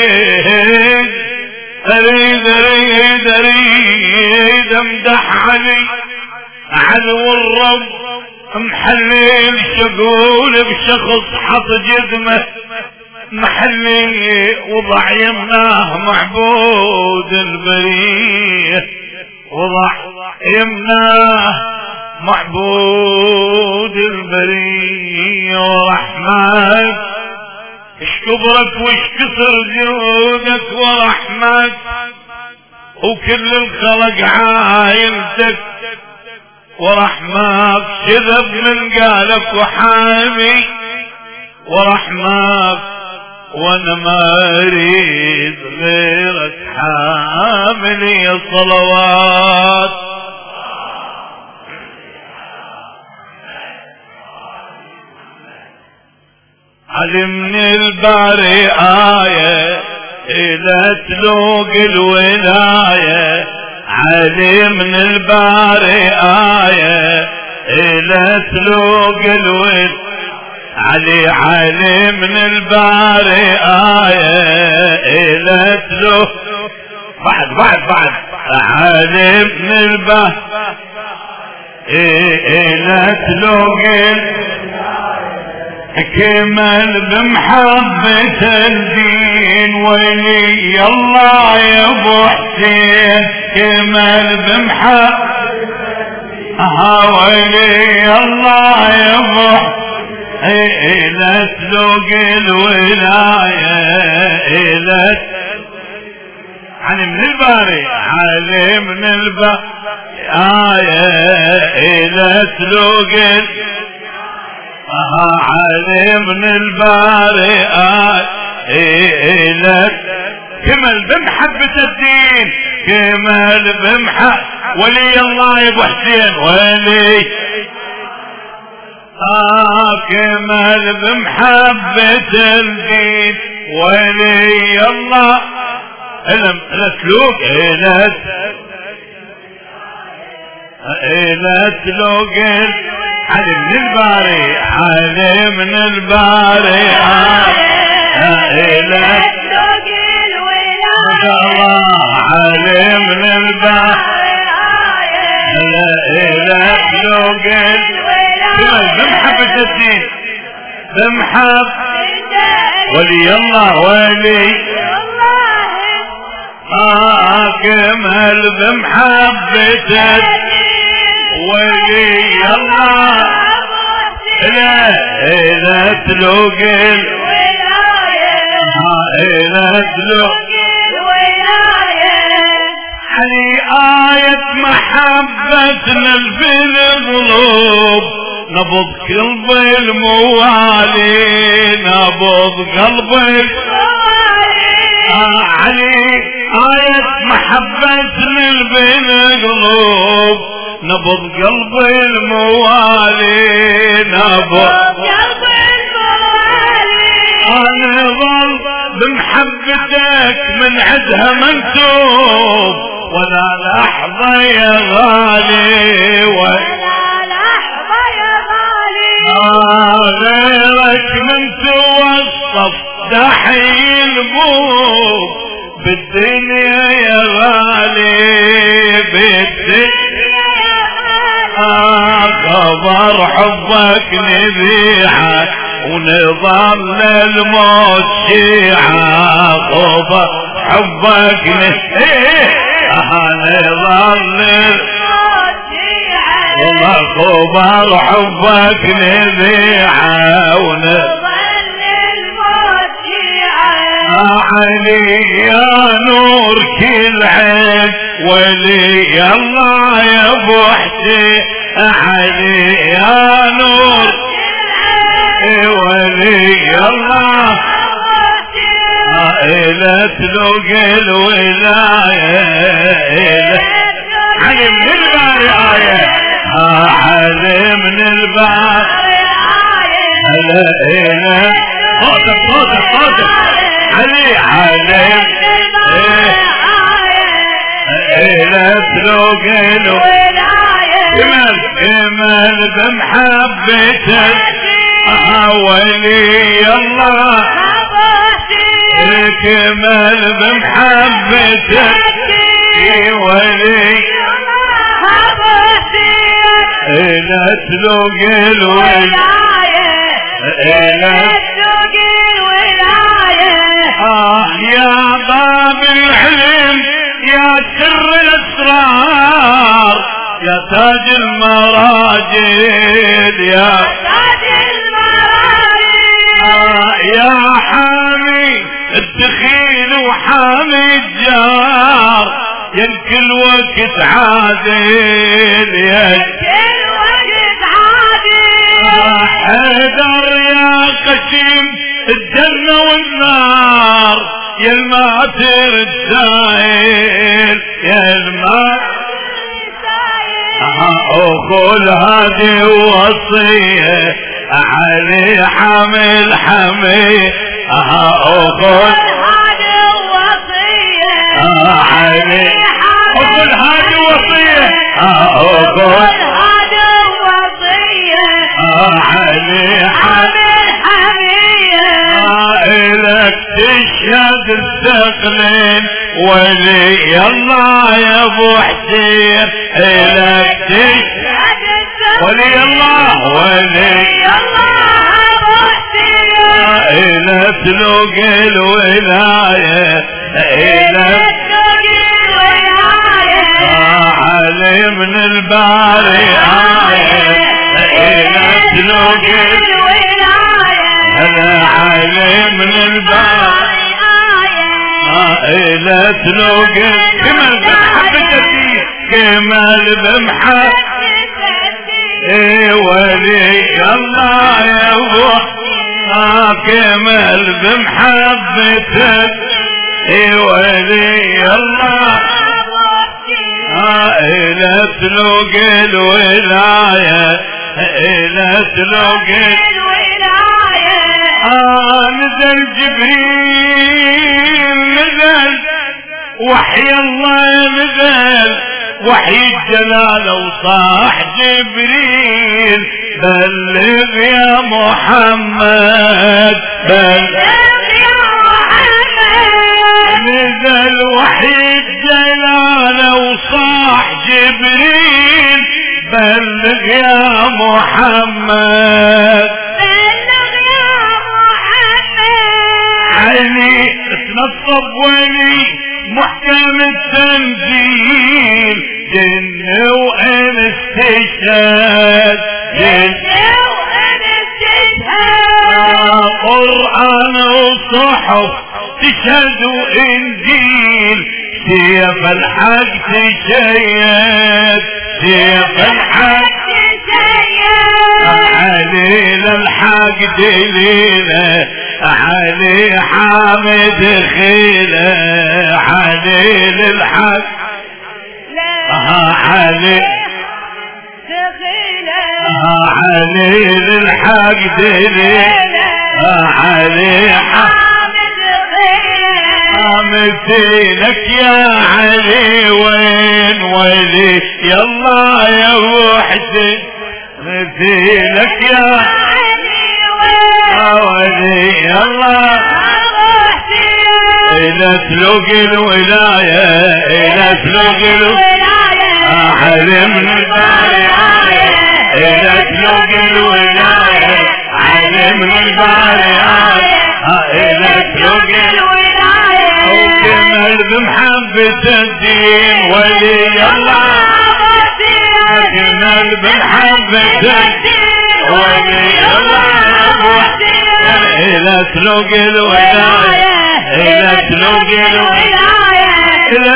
امدح علي عدو الرب محليل شقول بشخص حط جدمه محلي وضع يمناه معبود البريه، وضع يمناه معبود البريه، ورحمك اش كبرك وش كسر جودك ورحمك، وكل الخلق عايلتك ورحمك كذب من قالك وحامي ورحمك، وانا ما اريد غيرك حاملي الصلوات. علمني الباري آية إلى تلوق الولاية، علمني الباري آية إلى تلوق الولاية، علي علمني الباري آية إلى تلوق بعد علمني الباري إلى تلوق كمل بمحبة الدين ولي الله يا ابو حسين، كمل بمحبة ولي الله يا ابو حسين، لا تلوق الولاية لا علم الباري علم الباري آية لا تلوق علمني الباري آيلك كمل بمحبة الدين، كمل بمحبة ولي الله يا ابو حسين ولي كمل بمحبة الدين ولي الله الاسلوب لا تلوق علمني الباري علمني الباري إلى علمني الباري إلى تلوق بمحبة الدين بمحب ولي الله ولي كمل بمحبة ولي الله لا تلوق لا تلوق علي آية محبتنا في القلوب، نبض قلب الموالي نبض قلب علي آية محبتنا في القلوب، نبض قلب الموالي نبض قلب الموالي، انا ظل بمحبتك من عدها منسوب، ولا لحظة يا غالي ولا لحظة يا غالي غيرك من توصف دحي البوب بالدنيا يا غالي بالدنيا خبر حبك نبيعه ونظل الموت شيعه، خبر حبك نظل الموت شيعه، خبر حبك نبيعه ونظل الموت شيعه، علي يا نور كل عين ولي الله يا ابو حسين، علي يا نور ولي الله لا تلوق الولاية علمني الباري آية علمني الباري آية صوتك علي علمني لا تلوق الولاية كمل بمحبتك ولي الله كمل بمحبتك ولي لا تلوق الولاية لا تلوق الولاية الغار يا تاج المراجل يا تاج المراجل يا حامي الدخيل وحامي الجار يا كل وقت عادل يا كل وقت عادل حيدر يا قسيم الجنة والنار يا الماتر السائل يا الماتر أقول هذه وصية علي حامل حمي أقول هذه وصية علي أقول هذه وصية أقول هذه وصية علي حامل حمية إلك تشهد الثقلين ولي الله يا ابو حسين إلك تشهد ولي الله ولي الله ابو حسين إلى سلوك الولاية إلى سوق الولاية علي من الباري آية إلى سلوك أنا علي من الباري إلى سلوك كمال بمحبتي كمال بمحبتي ولي الله يا ابو كمال بمحبتك ولي الله إلى سلوك الولاية إلى سلوك الولاية نزل جبريل نزل وحي الله نزل وحي الجلال وصاح جبريل بلغ يا محمد بلغ يا محمد نزل وحي الجلال وصاح جبريل بلغ يا محمد بلغ يا محمد عيني تنصب ولي محكم التنزيل جن وانس تشهد جن قرآن وصحف تشهد وانجيل سيف الحق تشيد سيف الحق علي للحق دليله علي حامد خيله علي للحق علي علي للحق دليله علي حامدينك يا علي وين ولي يلا يا وحدي مثيلك يا ولي الله إلى سلوك الولاية إلى سلوك الولاية علم الباري إلى سلوك الولاية علم الباري إلى سلوك الولاية وكمل بمحبة الدين ولي الله كمل بمحبة الدين ولي الله إلى سلوك الولاية إلى سلوك الولاية إلى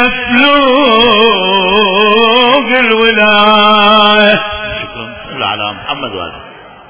سلوك الولاية شكرا صلوا على محمد وآله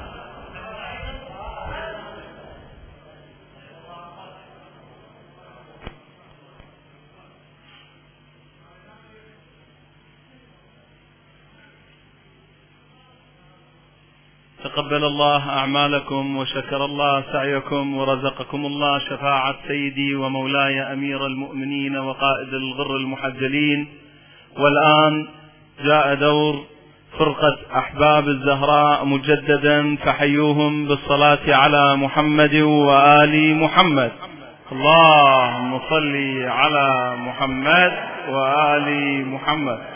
تقبل الله أعمالكم وشكر الله سعيكم ورزقكم الله شفاعة سيدي ومولاي أمير المؤمنين وقائد الغر المحجلين. والآن جاء دور فرقة أحباب الزهراء مجددا، فحيوهم بالصلاة على محمد وآل محمد. اللهم صل على محمد وآل محمد.